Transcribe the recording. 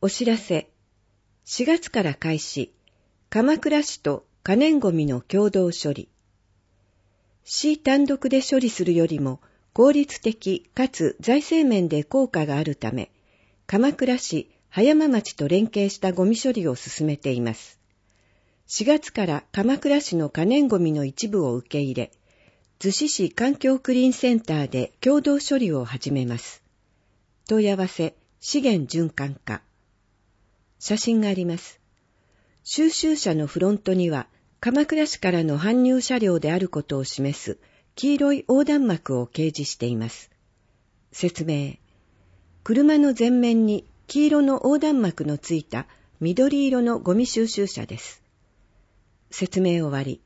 お知らせ。4月から開始、鎌倉市と可燃ごみの共同処理。市単独で処理するよりも効率的かつ財政面で効果があるため、鎌倉市葉山町と連携したゴミ処理を進めています。4月から鎌倉市の可燃ごみの一部を受け入れ、逗子市環境クリーンセンターで共同処理を始めます。問い合わせ、資源循環課。写真があります。収集車のフロントには、鎌倉市からの搬入車両であることを示す黄色い横断幕を掲示しています。説明。車の前面に黄色の横断幕のついた緑色のゴミ収集車です。説明終わり。